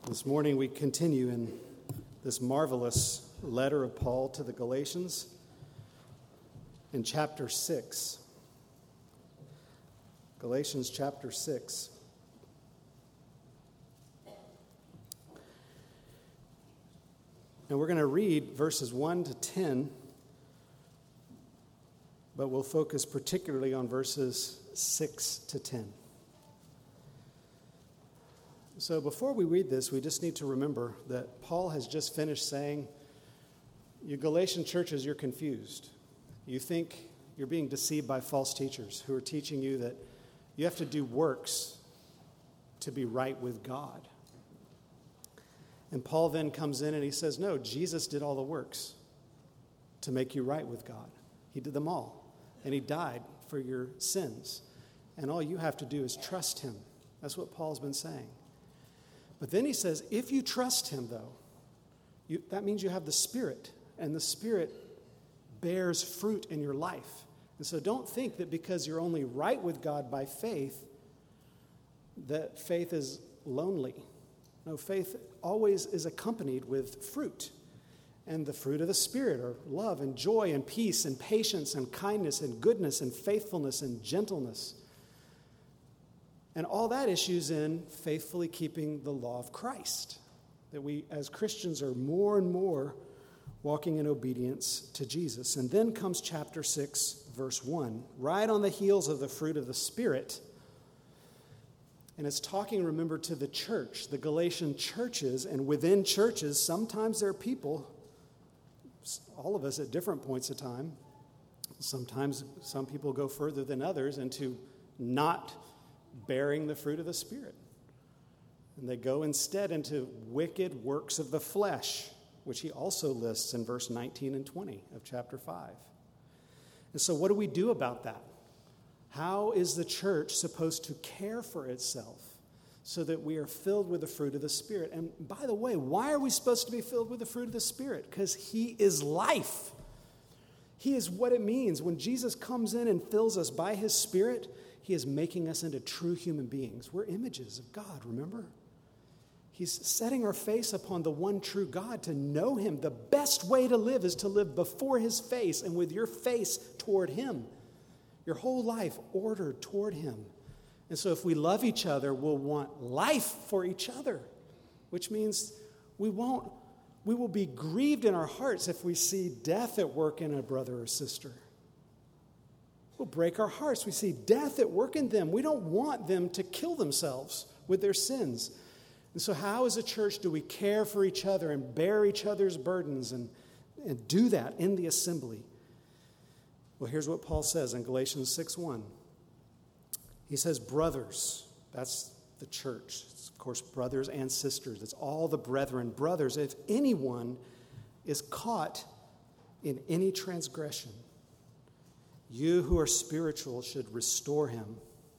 This morning we continue in this marvelous letter of Paul to the Galatians in chapter 6. Galatians chapter 6. And we're going to read verses 1 to 10, but we'll focus particularly on verses 6 to 10. So before we read this, we just need to remember that Paul has just finished saying, you Galatian churches, you're confused. You think you're being deceived by false teachers who are teaching you that you have to do works to be right with God. And Paul then comes in and he says, no, Jesus did all the works to make you right with God. He did them all. And he died for your sins. And all you have to do is trust him. That's what Paul's been saying. But then he says, if you trust him, though, that means you have the Spirit, and the Spirit bears fruit in your life. And so don't think that because you're only right with God by faith, that faith is lonely. No, faith always is accompanied with fruit. And the fruit of the Spirit are love and joy and peace and patience and kindness and goodness and faithfulness and gentleness. And all that issues in faithfully keeping the law of Christ, that we as Christians are more and more walking in obedience to Jesus. And then comes chapter 6, verse 1, right on the heels of the fruit of the Spirit. And it's talking, remember, to the church, the Galatian churches. And within churches, sometimes there are people, all of us at different points of time. Sometimes some people go further than others into not bearing the fruit of the Spirit. And they go instead into wicked works of the flesh, which he also lists in verse 19 and 20 of chapter 5. And so what do we do about that? How is the church supposed to care for itself so that we are filled with the fruit of the Spirit? And by the way, why are we supposed to be filled with the fruit of the Spirit? Because he is life. He is what it means. When Jesus comes in and fills us by his Spirit, he is making us into true human beings. We're images of God, remember? He's setting our face upon the one true God to know him. The best way to live is to live before his face and with your face toward him. Your whole life ordered toward him. And so if we love each other, we'll want life for each other, which means we will be grieved in our hearts if we see death at work in a brother or sister. Will break our hearts. We see death at work in them. We don't want them to kill themselves with their sins. And so how as a church do we care for each other and bear each other's burdens and do that in the assembly? Well, here's what Paul says in Galatians 6:1. He says, brothers, that's the church. It's, of course, brothers and sisters. It's all the brethren. Brothers, if anyone is caught in any transgression, you who are spiritual should restore him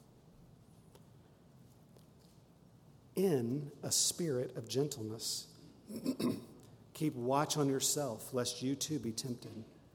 in a spirit of gentleness. Keep watch on yourself, lest you too be tempted.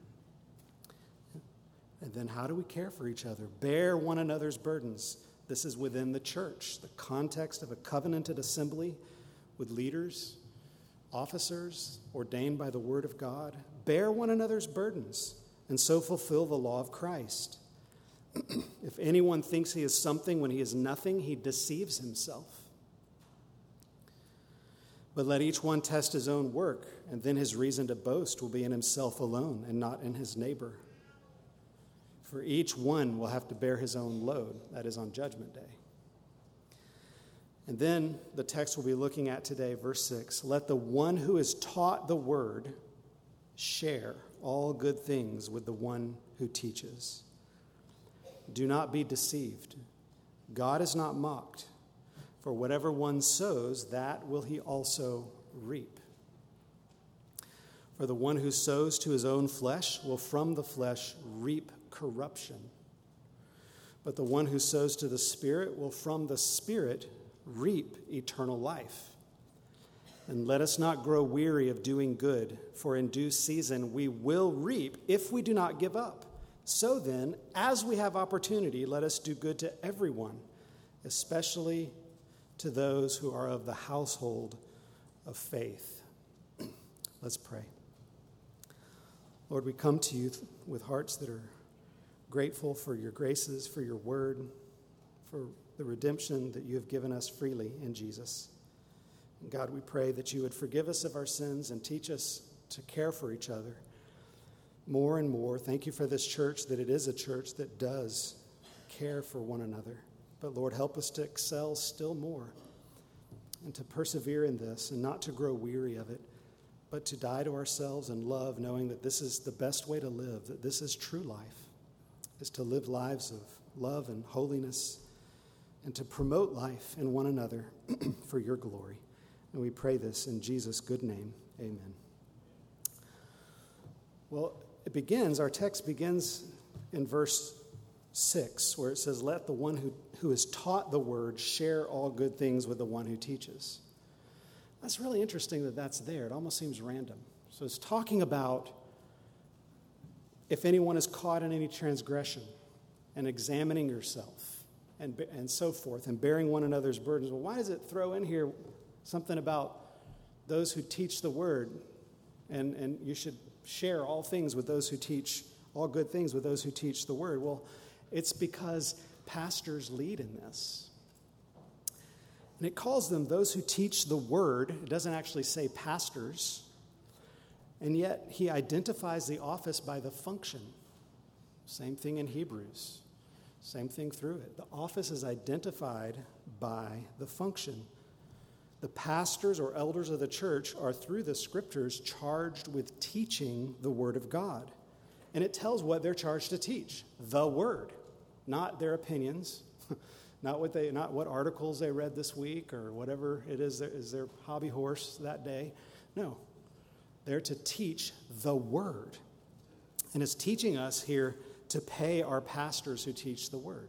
And then how do we care for each other? Bear one another's burdens. This is within the church, the context of a covenanted assembly with leaders, officers ordained by the word of God. Bear one another's burdens and so fulfill the law of Christ. If anyone thinks he is something when he is nothing, he deceives himself. But let each one test his own work, and then his reason to boast will be in himself alone and not in his neighbor. For each one will have to bear his own load, that is on Judgment Day. And then the text we'll be looking at today, verse 6, let the one who is taught the word share all good things with the one who teaches. Do not be deceived. God is not mocked. For whatever one sows, that will he also reap. For the one who sows to his own flesh will from the flesh reap corruption. But the one who sows to the Spirit will from the Spirit reap eternal life. And let us not grow weary of doing good, for in due season we will reap if we do not give up. So then, as we have opportunity, let us do good to everyone, especially to those who are of the household of faith. Let's pray. Lord, we come to you with hearts that are grateful for your graces, for your word, for the redemption that you have given us freely in Jesus. And God, we pray that you would forgive us of our sins and teach us to care for each other more and more. Thank you for this church, that it is a church that does care for one another. But Lord, help us to excel still more and to persevere in this and not to grow weary of it, but to die to ourselves and love, knowing that this is the best way to live, that this is true life, is to live lives of love and holiness and to promote life in one another for your glory. And we pray this in Jesus' good name. Amen. Well, our text begins in verse 6, where it says, "Let the one who is taught the word share all good things with the one who teaches." That's really interesting that that's there. It almost seems random. So it's talking about if anyone is caught in any transgression and examining yourself and so forth and bearing one another's burdens. Well, why does it throw in here something about those who teach the word and you should share all things with those who teach, all good things with those who teach the word? Well, it's because pastors lead in this. And it calls them those who teach the word. It doesn't actually say pastors. And yet he identifies the office by the function. Same thing in Hebrews. Same thing through it. The office is identified by the function. The pastors or elders of the church are, through the scriptures, charged with teaching the word of God. And it tells what they're charged to teach. The word, not their opinions, not what articles they read this week or whatever it is their hobby horse that day. No, they're to teach the word. And it's teaching us here to pay our pastors who teach the word.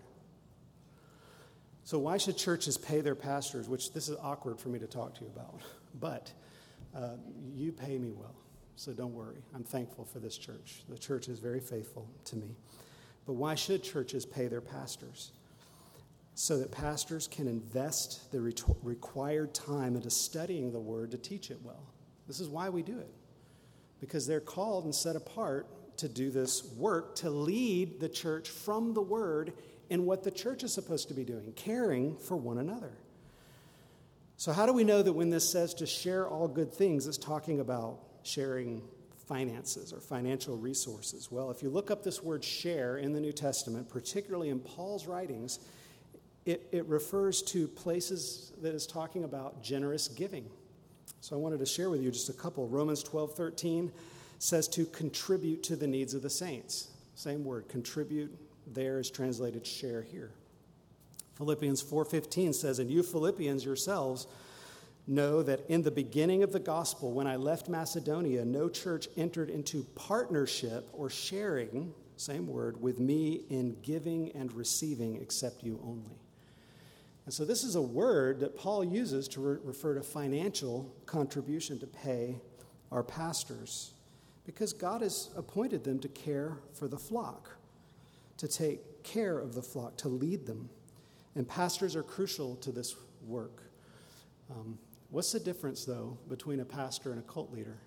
So why should churches pay their pastors, which this is awkward for me to talk to you about, but you pay me well, so don't worry. I'm thankful for this church. The church is very faithful to me. But why should churches pay their pastors? So that pastors can invest the required time into studying the word to teach it well. This is why we do it, because they're called and set apart to do this work, to lead the church from the word in what the church is supposed to be doing, caring for one another. So how do we know that when this says to share all good things, it's talking about sharing finances or financial resources? Well, if you look up this word share in the New Testament, particularly in Paul's writings, it refers to places that is talking about generous giving. So I wanted to share with you just a couple. Romans 12:13 says to contribute to the needs of the saints. Same word, contribute. There is translated share here. Philippians 4:15 says, "And you Philippians yourselves know that in the beginning of the gospel, when I left Macedonia, no church entered into partnership or sharing," same word, "with me in giving and receiving except you only." And so this is a word that Paul uses to refer to financial contribution to pay our pastors, because God has appointed them to care for the flock, to take care of the flock, to lead them. And pastors are crucial to this work. What's the difference, though, between a pastor and a cult leader?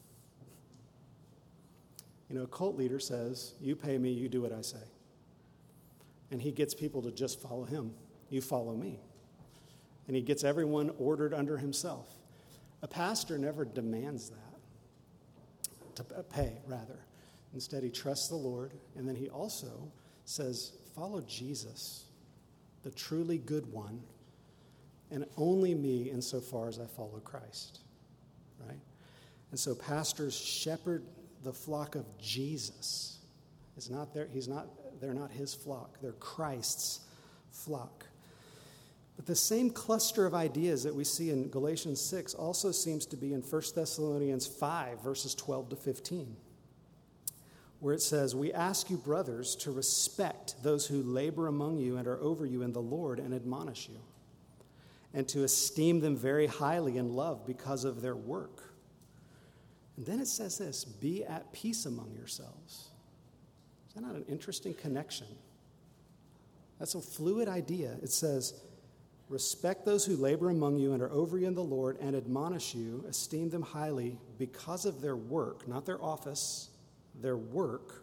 You know, a cult leader says, you pay me, you do what I say. And he gets people to just follow him. You follow me. And he gets everyone ordered under himself. A pastor never demands that, to pay, rather. Instead, he trusts the Lord, and then he also says, follow Jesus, the truly good one, and only me insofar as I follow Christ, right? And so pastors shepherd the flock of Jesus. They're not his flock. They're Christ's flock. But the same cluster of ideas that we see in Galatians 6 also seems to be in 1 Thessalonians 5, verses 12 to 15, where it says, "We ask you, brothers, to respect those who labor among you and are over you in the Lord and admonish you, and to esteem them very highly in love because of their work." And then it says this, "Be at peace among yourselves." Is that not an interesting connection? That's a fluid idea. It says, Respect those who labor among you and are over you in the Lord and admonish you. Esteem them highly because of their work, not their office, their work,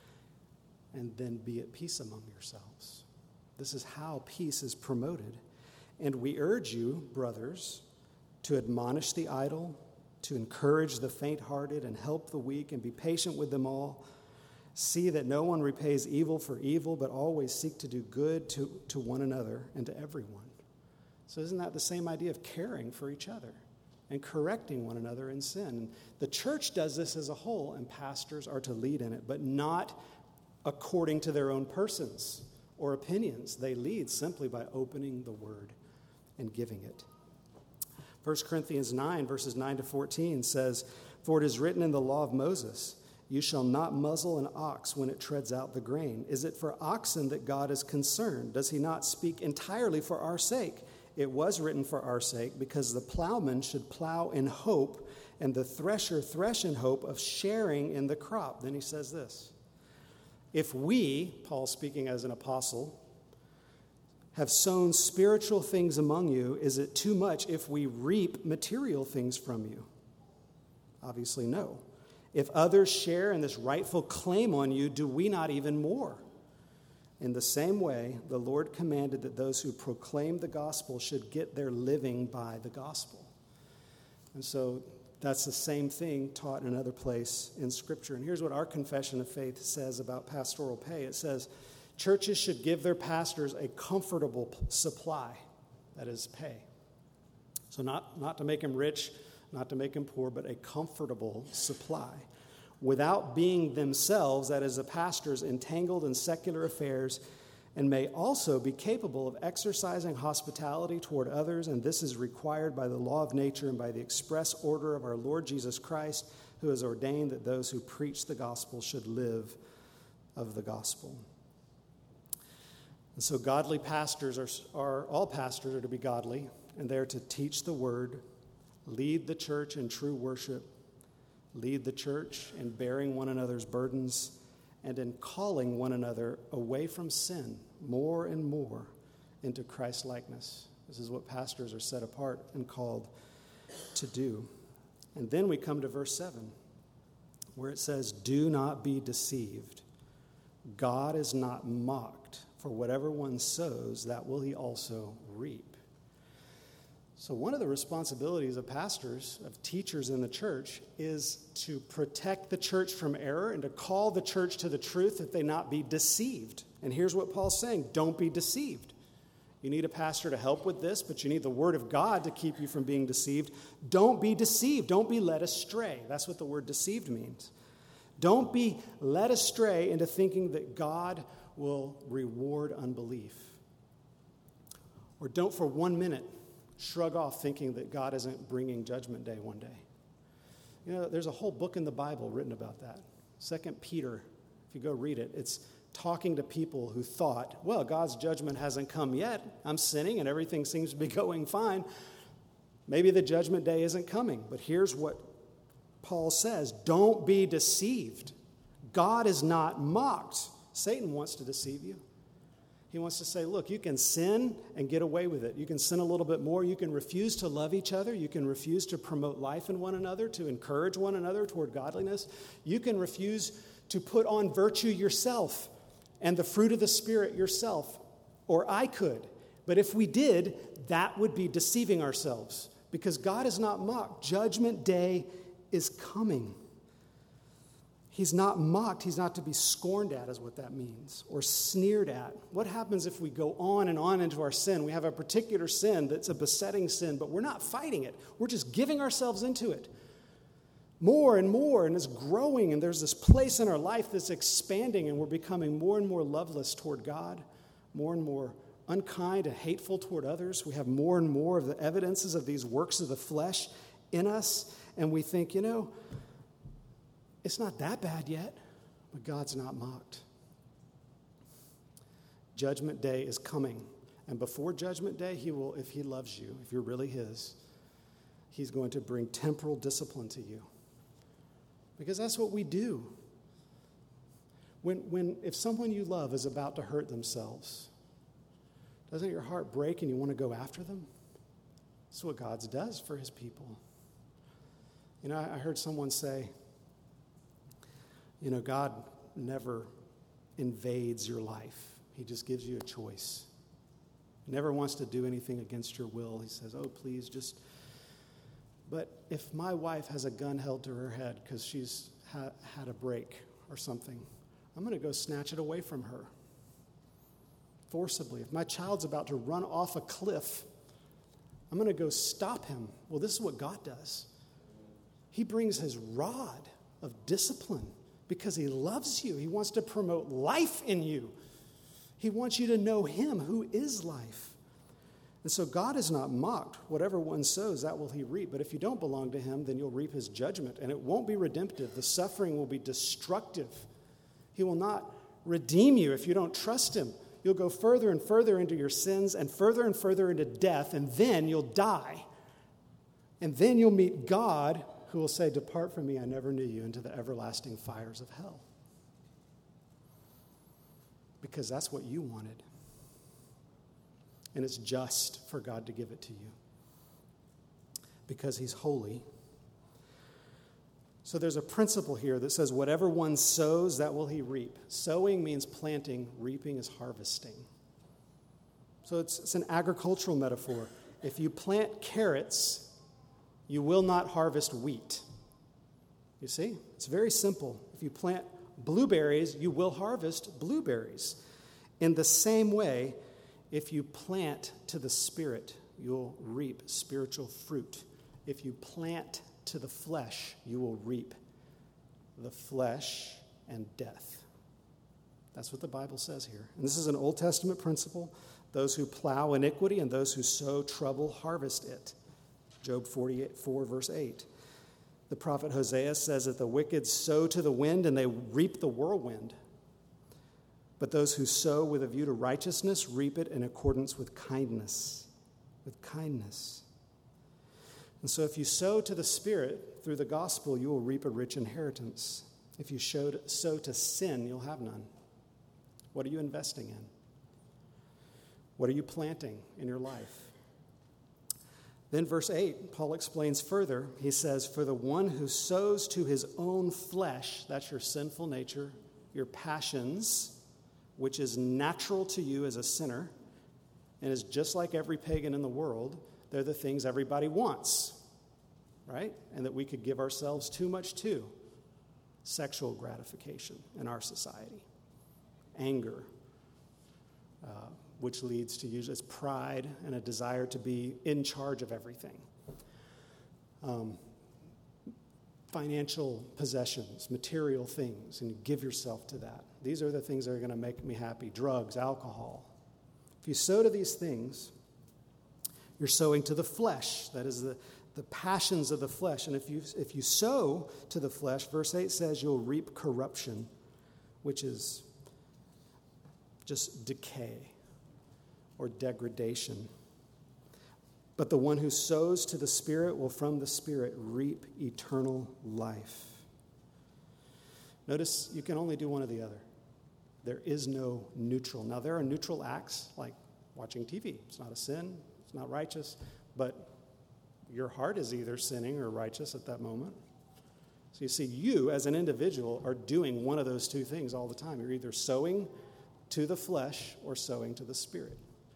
and then be at peace among yourselves. This is how peace is promoted. And we urge you, brothers, to admonish the idle, to encourage the faint-hearted, and help the weak, and be patient with them all. See that no one repays evil for evil, but always seek to do good to one another and to everyone. So isn't that the same idea of caring for each other and correcting one another in sin? And the church does this as a whole, and pastors are to lead in it, but not according to their own persons or opinions. They lead simply by opening the word and giving it. 1 Corinthians 9, verses 9 to 14 says, "For it is written in the law of Moses, you shall not muzzle an ox when it treads out the grain. Is it for oxen that God is concerned? Does he not speak entirely for our sake? It was written for our sake, because the plowman should plow in hope, and the thresher thresh in hope of sharing in the crop." Then he says this, "If we," Paul speaking as an apostle, "have sown spiritual things among you, is it too much if we reap material things from you?" Obviously, no. "If others share in this rightful claim on you, do we not even more? In the same way, the Lord commanded that those who proclaim the gospel should get their living by the gospel." And so that's the same thing taught in another place in Scripture. And here's what our confession of faith says about pastoral pay. It says, churches should give their pastors a comfortable supply, that is, pay. So not to make him rich, not to make him poor, but a comfortable supply, without being themselves, that is, the pastors, entangled in secular affairs, and may also be capable of exercising hospitality toward others, and this is required by the law of nature and by the express order of our Lord Jesus Christ, who has ordained that those who preach the gospel should live of the gospel. And so godly pastors all pastors are to be godly, and they're to teach the word, lead the church in true worship, lead the church in bearing one another's burdens, and in calling one another away from sin more and more into Christ-likeness. This is what pastors are set apart and called to do. And then we come to verse 7, where it says, "Do not be deceived. God is not mocked, for whatever one sows, that will he also reap." So one of the responsibilities of pastors, of teachers in the church, is to protect the church from error and to call the church to the truth that they not be deceived. And here's what Paul's saying: don't be deceived. You need a pastor to help with this, but you need the word of God to keep you from being deceived. Don't be deceived. Don't be led astray. That's what the word deceived means. Don't be led astray into thinking that God will reward unbelief. Or don't for 1 minute shrug off thinking that God isn't bringing judgment day one day. You know, there's a whole book in the Bible written about that. 2 Peter, if you go read it, it's talking to people who thought, well, God's judgment hasn't come yet. I'm sinning and everything seems to be going fine. Maybe the judgment day isn't coming. But here's what Paul says: don't be deceived. God is not mocked. Satan wants to deceive you. He wants to say, look, you can sin and get away with it. You can sin a little bit more. You can refuse to love each other. You can refuse to promote life in one another, to encourage one another toward godliness. You can refuse to put on virtue yourself and the fruit of the Spirit yourself, or I could. But if we did, that would be deceiving ourselves, because God is not mocked. Judgment day is coming. He's not mocked. He's not to be scorned at, is what that means, or sneered at. What happens if we go on and on into our sin? We have a particular sin that's a besetting sin, but we're not fighting it. We're just giving ourselves into it more, and it's growing, and there's this place in our life that's expanding, and we're becoming more and more loveless toward God, more and more unkind and hateful toward others. We have more and more of the evidences of these works of the flesh in us, and we think, it's not that bad yet, but God's not mocked. Judgment day is coming. And before judgment day, he will, if he loves you, if you're really his, he's going to bring temporal discipline to you. Because that's what we do. If someone you love is about to hurt themselves, Doesn't your heart break and you want to go after them? That's what God does for his people. I heard someone say, God never invades your life. He just gives you a choice. He never wants to do anything against your will. He says, oh, please just... But if my wife has a gun held to her head because she's had a break or something, I'm going to go snatch it away from her forcibly. If my child's about to run off a cliff, I'm going to go stop him. Well, this is what God does. He brings his rod of discipline because he loves you. He wants to promote life in you. He wants you to know him who is life. And so God is not mocked. Whatever one sows, that will he reap. But if you don't belong to him, then you'll reap his judgment. And it won't be redemptive. The suffering will be destructive. He will not redeem you if you don't trust him. You'll go further and further into your sins and further into death, and then you'll die. And then you'll meet God, who will say, depart from me, I never knew you, into the everlasting fires of hell. Because that's what you wanted. And it's just for God to give it to you. Because he's holy. So there's a principle here that says, whatever one sows, that will he reap. Sowing means planting, reaping is harvesting. So it's an agricultural metaphor. If you plant carrots, you will not harvest wheat. You see? It's very simple. If you plant blueberries, you will harvest blueberries. In the same way, if you plant to the Spirit, you'll reap spiritual fruit. If you plant to the flesh, you will reap the flesh and death. That's what the Bible says here. And this is an Old Testament principle. Those who plow iniquity and those who sow trouble harvest it. Job 44, verse 8. The prophet Hosea says that the wicked sow to the wind and they reap the whirlwind. But those who sow with a view to righteousness reap it in accordance with kindness. With kindness. And so if you sow to the Spirit through the gospel, you will reap a rich inheritance. If you sow to sin, you'll have none. What are you investing in? What are you planting in your life? Then verse 8, Paul explains further. He says, for the one who sows to his own flesh, that's your sinful nature, your passions, which is natural to you as a sinner, and is just like every pagan in the world, they're the things everybody wants, right? And that we could give ourselves too much to. Sexual gratification in our society. Anger, which leads to usually pride and a desire to be in charge of everything. Financial possessions, material things, and you give yourself to that. These are the things that are going to make me happy. Drugs, alcohol. If you sow to these things, you're sowing to the flesh. That is the passions of the flesh. And if you sow to the flesh, verse 8 says you'll reap corruption, which is just decay or degradation. But the one who sows to the Spirit will from the Spirit reap eternal life. Notice you can only do one or the other. There is no neutral. Now, there are neutral acts like watching TV. It's not a sin. It's not righteous. But your heart is either sinning or righteous at that moment. So you see, you as an individual are doing one of those two things all the time. You're either sowing to the flesh or sowing to the Spirit.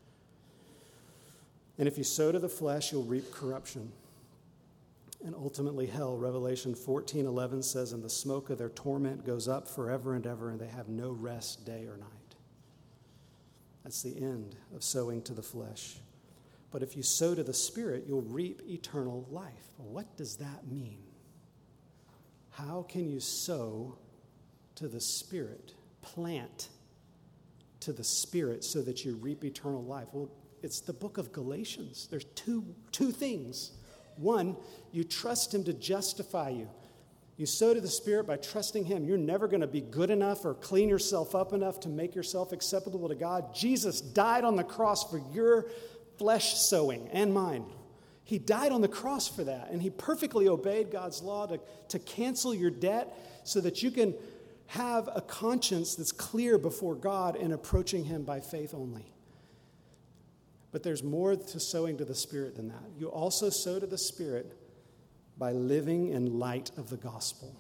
And if you sow to the flesh, you'll reap corruption and ultimately hell. Revelation 14:11 says, and the smoke of their torment goes up forever and ever, and they have no rest day or night. That's the end of sowing to the flesh. But if you sow to the Spirit, you'll reap eternal life. Well, what does that mean? How can you sow to the Spirit, plant to the Spirit so that you reap eternal life? Well, it's the book of Galatians. There's two things. One, you trust him to justify you. You sow to the Spirit by trusting him. You're never going to be good enough or clean yourself up enough to make yourself acceptable to God. Jesus died on the cross for your flesh sowing and mine. He died on the cross for that, and he perfectly obeyed God's law to cancel your debt so that you can have a conscience that's clear before God in approaching him by faith only. But there's more to sowing to the Spirit than that. You also sow to the Spirit by living in light of the gospel.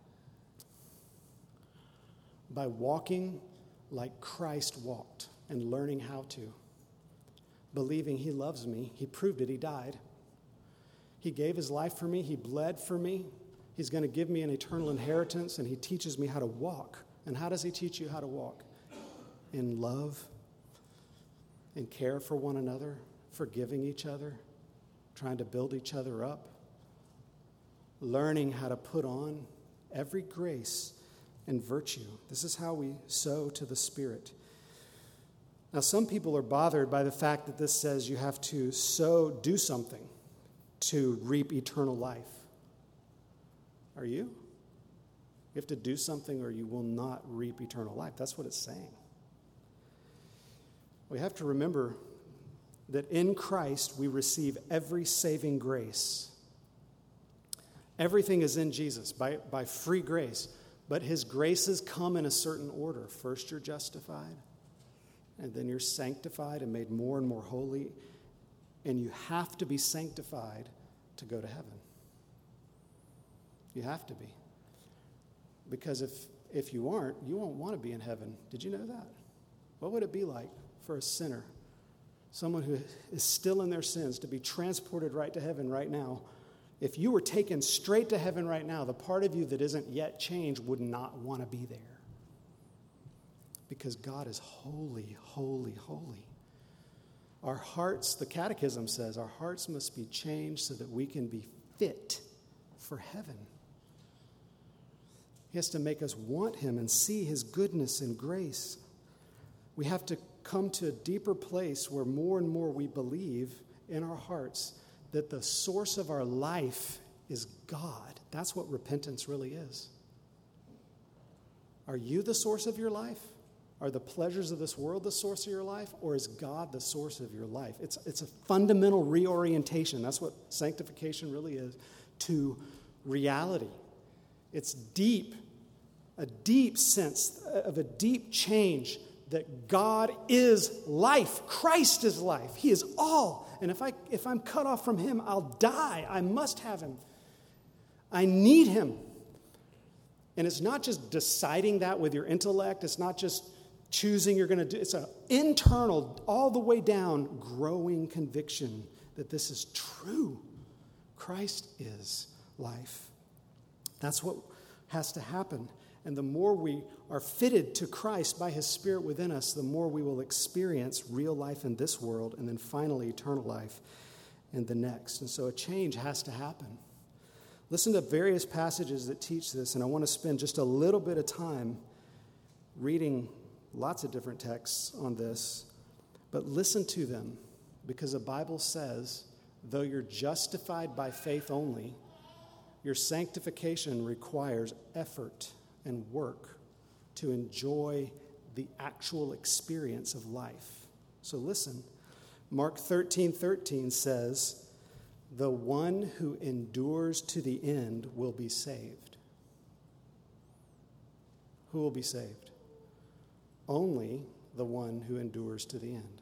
By walking like Christ walked and learning how to. Believing he loves me. He proved it. He died. He gave his life for me. He bled for me. He's going to give me an eternal inheritance, and he teaches me how to walk. And how does he teach you how to walk? In love, in care for one another, forgiving each other, trying to build each other up, learning how to put on every grace and virtue. This is how we sow to the Spirit. Now, some people are bothered by the fact that this says you have to do something to reap eternal life. Are you? You have to do something or you will not reap eternal life. That's what it's saying. We have to remember that in Christ we receive every saving grace. Everything is in Jesus by free grace. But his graces come in a certain order. First you're justified, and then you're sanctified and made more and more holy. And you have to be sanctified to go to heaven. You have to be. Because if you aren't, you won't want to be in heaven. Did you know that? What would it be like for a sinner, someone who is still in their sins, to be transported right to heaven right now? If you were taken straight to heaven right now, the part of you that isn't yet changed would not want to be there. Because God is holy, holy, holy. Our hearts, the Catechism says, our hearts must be changed so that we can be fit for heaven. He has to make us want him and see his goodness and grace. We have to come to a deeper place where more and more we believe in our hearts that the source of our life is God. That's what repentance really is. Are you the source of your life? Are the pleasures of this world the source of your life? Or is God the source of your life? It's a fundamental reorientation. That's what sanctification really is, to reality. It's deep, a deep sense of a deep change that God is life. Christ is life. He is all. And if I'm cut off from him, I'll die. I must have him. I need him. And it's not just deciding that with your intellect. It's not just choosing you're going to do. It's an internal, all the way down, growing conviction that this is true. Christ is life. That's what has to happen. And the more we are fitted to Christ by his Spirit within us, the more we will experience real life in this world and then finally eternal life in the next. And so a change has to happen. Listen to various passages that teach this, and I want to spend just a little bit of time reading lots of different texts on this, but listen to them, because the Bible says, though you're justified by faith only, your sanctification requires effort and work to enjoy the actual experience of life. So listen, Mark 13:13 says, the one who endures to the end will be saved. Who will be saved? Only the one who endures to the end.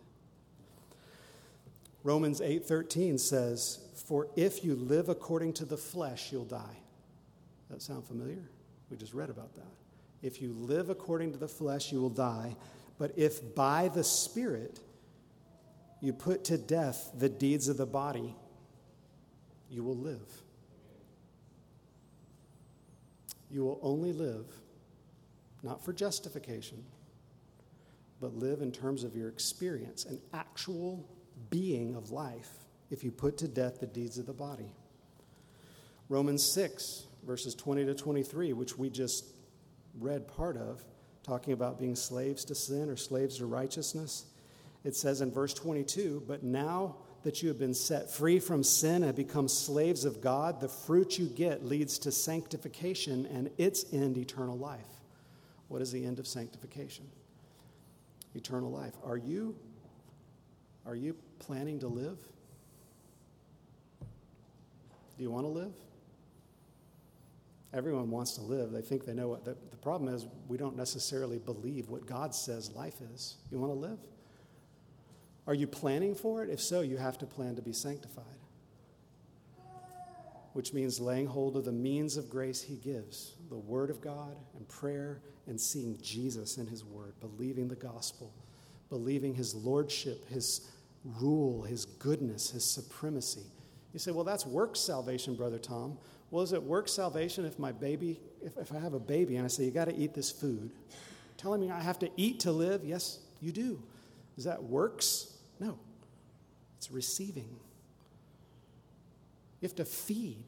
Romans 8:13 says, for if you live according to the flesh, you'll die. Does that sound familiar? We just read about that. If you live according to the flesh, you will die. But if by the Spirit you put to death the deeds of the body, you will live. You will only live, not for justification, but live in terms of your experience, an actual being of life, if you put to death the deeds of the body. Romans 6, verses 20 to 23, which we just read part of, talking about being slaves to sin or slaves to righteousness. It says in verse 22, but now that you have been set free from sin and become slaves of God, the fruit you get leads to sanctification and its end, eternal life. What is the end of sanctification? Eternal life. Are you planning to live? Do you want to live? Everyone wants to live. They think they know what. The problem is we don't necessarily believe what God says life is. You want to live? Are you planning for it? If so, you have to plan to be sanctified, which means laying hold of the means of grace he gives, the Word of God and prayer and seeing Jesus in his Word, believing the gospel, believing his lordship, his rule, his goodness, his supremacy. You say, well, that's works salvation, Brother Tom. Well, is it works salvation if if I have a baby and I say, you got to eat this food? Telling me I have to eat to live? Yes, you do. Is that works? No. It's receiving. You have to feed.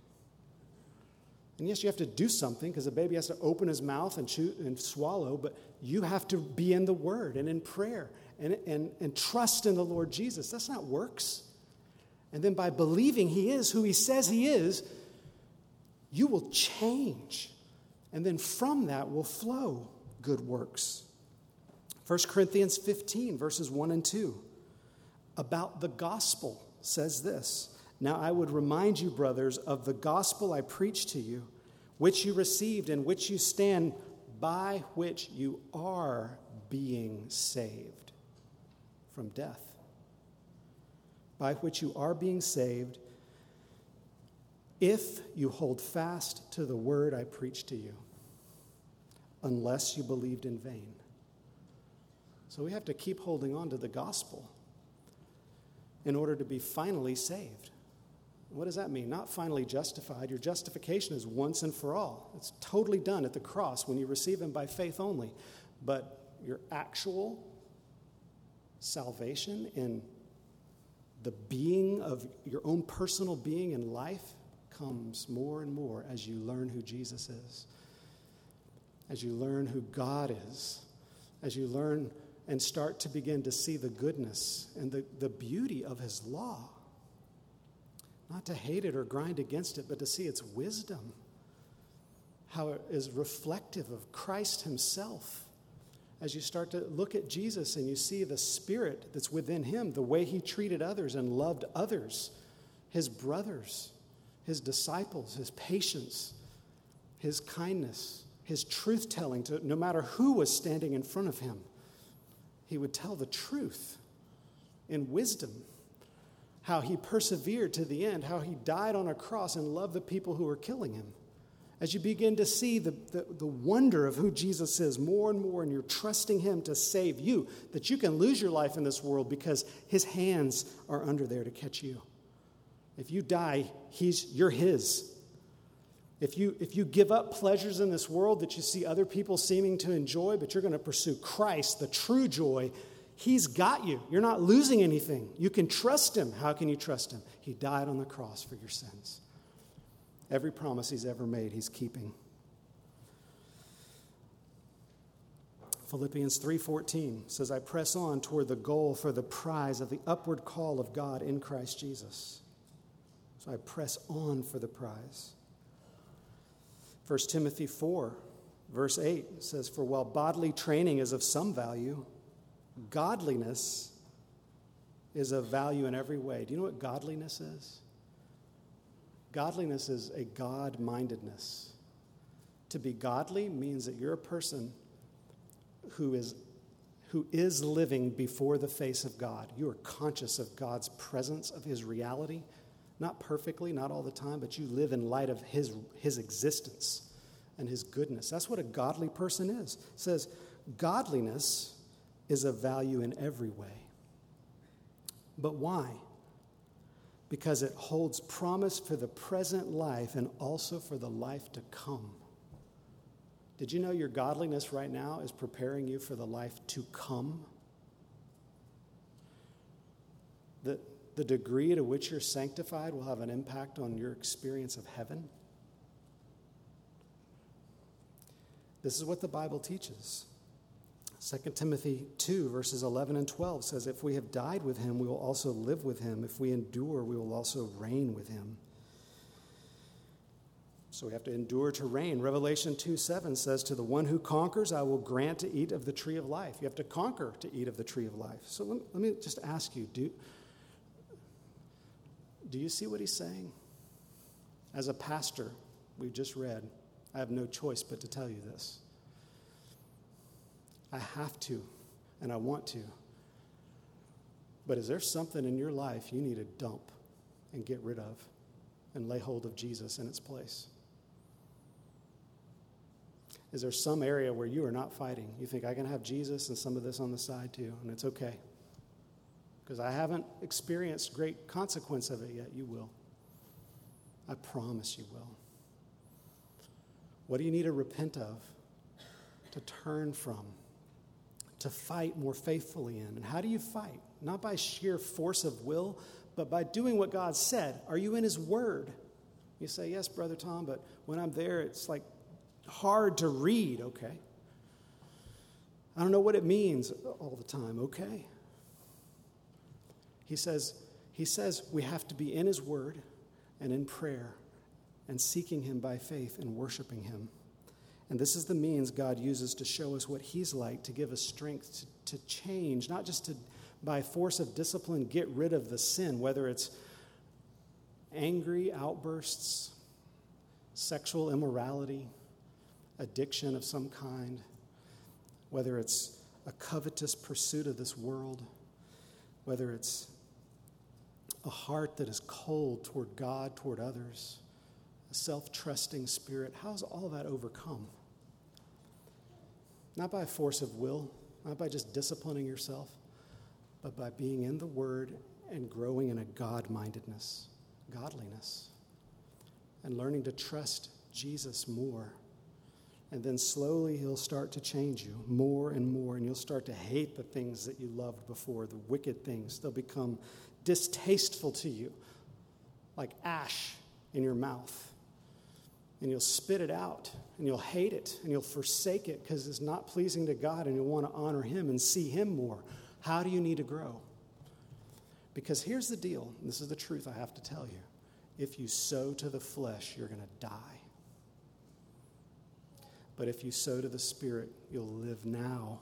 And yes, you have to do something because the baby has to open his mouth and chew and swallow, but you have to be in the Word and in prayer and trust in the Lord Jesus. That's not works. And then by believing he is who he says he is, you will change. And then from that will flow good works. 1 Corinthians 15, verses 1 and 2, about the gospel says this: Now I would remind you, brothers, of the gospel I preached to you, which you received, in which you stand, by which you are being saved from death. By which you are being saved, if you hold fast to the word I preached to you, unless you believed in vain. So we have to keep holding on to the gospel in order to be finally saved. What does that mean? Not finally justified. Your justification is once and for all. It's totally done at the cross when you receive him by faith only. But your actual salvation in the being of your own personal being in life comes more and more as you learn who Jesus is, as you learn who God is, as you learn and start to begin to see the goodness and the beauty of his law. Not to hate it or grind against it, but to see its wisdom, how it is reflective of Christ himself. As you start to look at Jesus and you see the Spirit that's within him, the way he treated others and loved others, his brothers, his disciples, his patience, his kindness, his truth-telling to no matter who was standing in front of him, he would tell the truth in wisdom. How he persevered to the end, how he died on a cross and loved the people who were killing him. As you begin to see the wonder of who Jesus is more and more, and you're trusting him to save you, that you can lose your life in this world because his hands are under there to catch you. If you die, you're his. If you give up pleasures in this world that you see other people seeming to enjoy, but you're going to pursue Christ, the true joy, he's got you. You're not losing anything. You can trust him. How can you trust him? He died on the cross for your sins. Every promise he's ever made, he's keeping. Philippians 3:14 says, I press on toward the goal for the prize of the upward call of God in Christ Jesus. So I press on for the prize. 1 Timothy 4, verse 8 says, For while bodily training is of some value, godliness is of value in every way. Do you know what godliness is? Godliness is a God-mindedness. To be godly means that you're a person who is living before the face of God. You are conscious of God's presence, of his reality. Not perfectly, not all the time, but you live in light of his existence and his goodness. That's what a godly person is. It says, godliness is of value in every way. But why? Because it holds promise for the present life and also for the life to come. Did you know your godliness right now is preparing you for the life to come? The degree to which you're sanctified will have an impact on your experience of heaven. This is what the Bible teaches. 2 Timothy 2, verses 11 and 12 says, If we have died with him, we will also live with him. If we endure, we will also reign with him. So we have to endure to reign. Revelation 2:7 says, To the one who conquers, I will grant to eat of the tree of life. You have to conquer to eat of the tree of life. So let me just ask you, do you see what he's saying? As a pastor, we've just read, I have no choice but to tell you this. I have to, and I want to, But is there something in your life you need to dump and get rid of and lay hold of Jesus in its place? Is there some area where you are not fighting? You think, I can have Jesus and some of this on the side too, and it's okay. Because I haven't experienced great consequence of it yet. You will. I promise you will. What do you need to repent of, to turn from, to fight more faithfully in? And how do you fight? Not by sheer force of will, but by doing what God said. Are you in His Word? You say, yes, Brother Tom, but when I'm there, it's like hard to read. Okay. I don't know what it means all the time. Okay. He says we have to be in His Word and in prayer and seeking Him by faith and worshiping Him. And this is the means God uses to show us what He's like, to give us strength to change, not just to, by force of discipline, get rid of the sin, whether it's angry outbursts, sexual immorality, addiction of some kind, whether it's a covetous pursuit of this world, whether it's a heart that is cold toward God, toward others, a self-trusting spirit. How is all of that overcome? Not by force of will, not by just disciplining yourself, but by being in the Word and growing in a God-mindedness, godliness, and learning to trust Jesus more. And then slowly He'll start to change you more and more, and you'll start to hate the things that you loved before, the wicked things. They'll become distasteful to you, like ash in your mouth. And you'll spit it out, and you'll hate it, and you'll forsake it because it's not pleasing to God, and you'll want to honor Him and see Him more. How do you need to grow? Because here's the deal, and this is the truth I have to tell you. If you sow to the flesh, you're going to die. But if you sow to the Spirit, you'll live now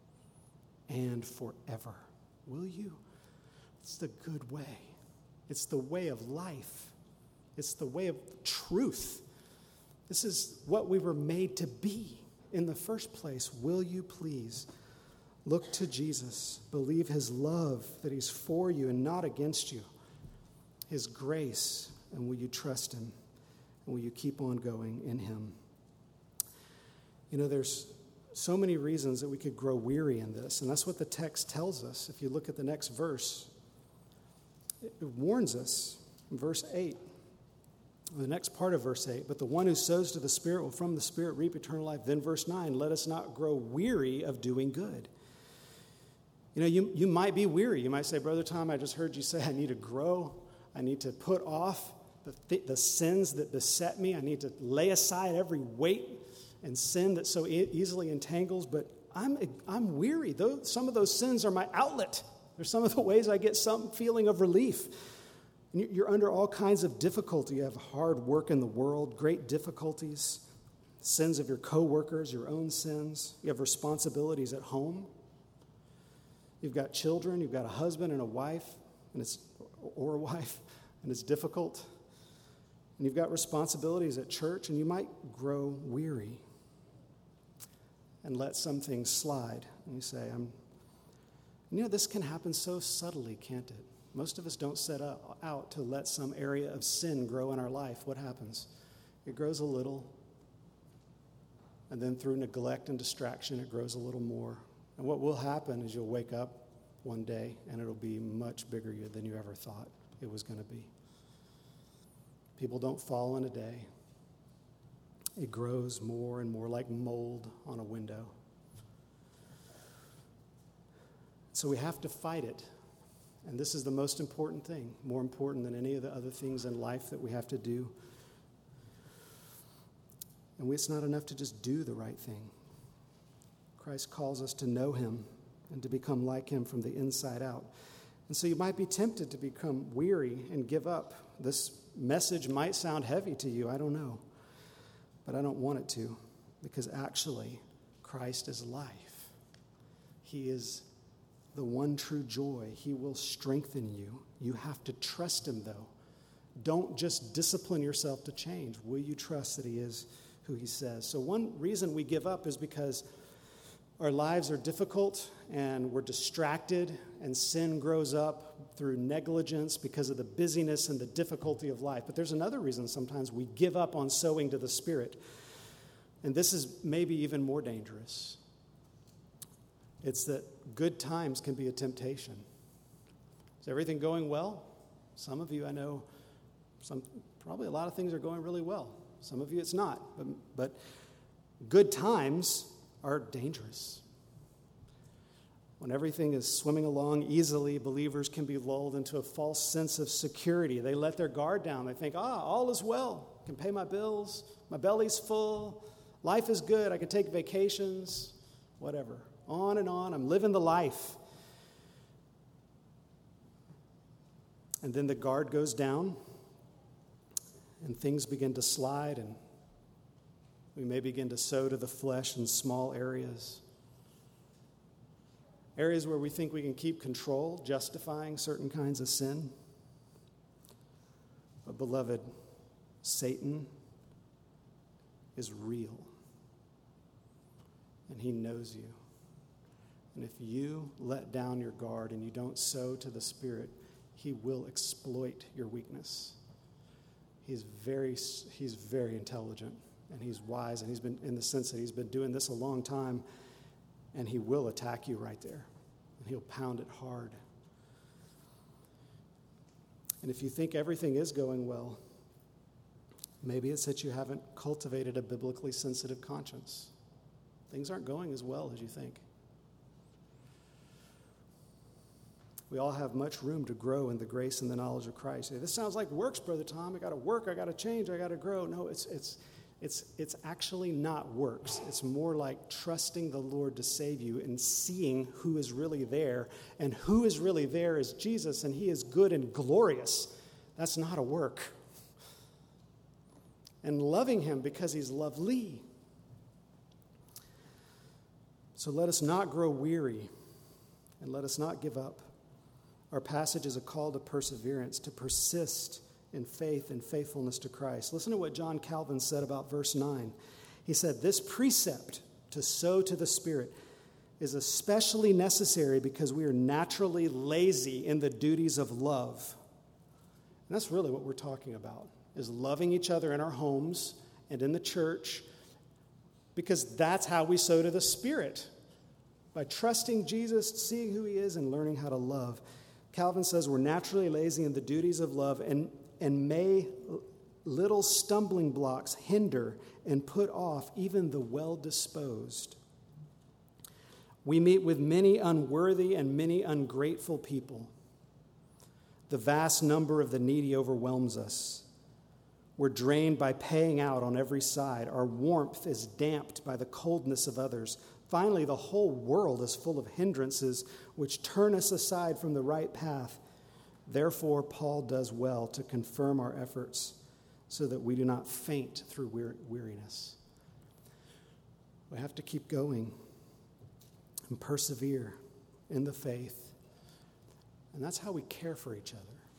and forever. Will you? It's the good way. It's the way of life. It's the way of truth. This is what we were made to be in the first place. Will you please look to Jesus, believe His love, that He's for you and not against you, His grace, and will you trust Him? And will you keep on going in Him? You know, there's so many reasons that we could grow weary in this, and that's what the text tells us. If you look at the next verse, it warns us in verse 8, the next part of verse 8, but the one who sows to the Spirit will from the Spirit reap eternal life. Then verse 9, let us not grow weary of doing good. You know, you might be weary. You might say, Brother Tom, I just heard you say I need to grow. I need to put off the sins that beset me. I need to lay aside every weight and sin that so easily entangles. But I'm weary. Some of those sins are my outlet. They're some of the ways I get some feeling of relief. And you're under all kinds of difficulty. You have hard work in the world, great difficulties, sins of your coworkers, your own sins. You have responsibilities at home. You've got children. You've got a husband and a wife, and it's difficult. And you've got responsibilities at church, and you might grow weary and let some things slide. And you say, this can happen so subtly, can't it? Most of us don't set out to let some area of sin grow in our life. What happens? It grows a little, and then through neglect and distraction, it grows a little more. And what will happen is you'll wake up one day, and it'll be much bigger than you ever thought it was going to be. People don't fall in a day. It grows more and more like mold on a window. So we have to fight it. And this is the most important thing, more important than any of the other things in life that we have to do. And it's not enough to just do the right thing. Christ calls us to know Him and to become like Him from the inside out. And so you might be tempted to become weary and give up. This message might sound heavy to you, I don't know. But I don't want it to, because actually Christ is life. He is the one true joy. He will strengthen you. You have to trust Him, though. Don't just discipline yourself to change. Will you trust that He is who He says? So one reason we give up is because our lives are difficult and we're distracted and sin grows up through negligence because of the busyness and the difficulty of life. But there's another reason sometimes we give up on sowing to the Spirit. And this is maybe even more dangerous. It's that good times can be a temptation. Is everything going well? Some of you, I know, probably a lot of things are going really well. Some of you it's not. But good times are dangerous. When everything is swimming along easily, believers can be lulled into a false sense of security. They let their guard down. They think, all is well. I can pay my bills. My belly's full. Life is good. I can take vacations. Whatever. On and on. I'm living the life. And then the guard goes down, and things begin to slide, and we may begin to sow to the flesh in small areas. Areas where we think we can keep control, justifying certain kinds of sin. But beloved, Satan is real. And he knows you. And if you let down your guard and you don't sow to the Spirit, he will exploit your weakness. He's very intelligent, and he's wise, and he's been, in the sense that he's been doing this a long time, and he will attack you right there, and he'll pound it hard. And if you think everything is going well, maybe it's that you haven't cultivated a biblically sensitive conscience. Things aren't going as well as you think. We all have much room to grow in the grace and the knowledge of Christ. This sounds like works, Brother Tom. I got to work, I got to change, I got to grow. No, it's actually not works. It's more like trusting the Lord to save you and seeing who is really there. And who is really there is Jesus, and he is good and glorious. That's not a work. And loving him because he's lovely. So let us not grow weary, and let us not give up. Our passage is a call to perseverance, to persist in faith and faithfulness to Christ. Listen to what John Calvin said about verse 9. He said, "This precept to sow to the Spirit is especially necessary because we are naturally lazy in the duties of love." And that's really what we're talking about, is loving each other in our homes and in the church, because that's how we sow to the Spirit, by trusting Jesus, seeing who he is, and learning how to love. Calvin says we're naturally lazy in the duties of love, and may little stumbling blocks hinder and put off even the well-disposed. We meet with many unworthy and many ungrateful people. The vast number of the needy overwhelms us. We're drained by paying out on every side. Our warmth is damped by the coldness of others. Finally, the whole world is full of hindrances which turn us aside from the right path. Therefore, Paul does well to confirm our efforts so that we do not faint through weariness. We have to keep going and persevere in the faith. And that's how we care for each other.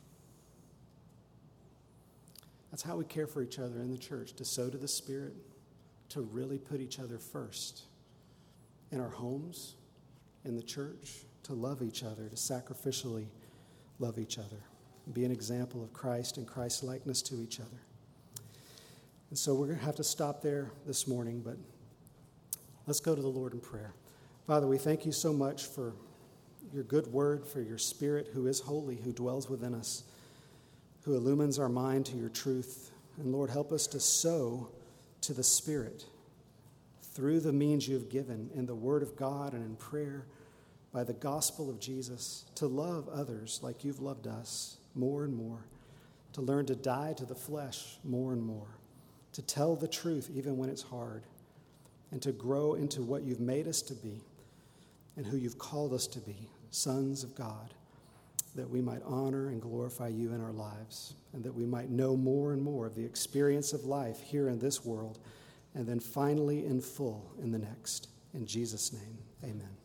That's how we care for each other in the church, to sow to the Spirit, to really put each other first. In our homes, in the church, to love each other, to sacrificially love each other, and be an example of Christ and Christ's likeness to each other. And so we're going to have to stop there this morning, but let's go to the Lord in prayer. Father, we thank you so much for your good word, for your Spirit who is holy, who dwells within us, who illumines our mind to your truth. And Lord, help us to sow to the Spirit through the means you have given in the Word of God and in prayer, by the gospel of Jesus, to love others like you've loved us more and more, to learn to die to the flesh more and more, to tell the truth even when it's hard, and to grow into what you've made us to be and who you've called us to be, sons of God, that we might honor and glorify you in our lives, and that we might know more and more of the experience of life here in this world, and then finally in full in the next. In Jesus' name, amen.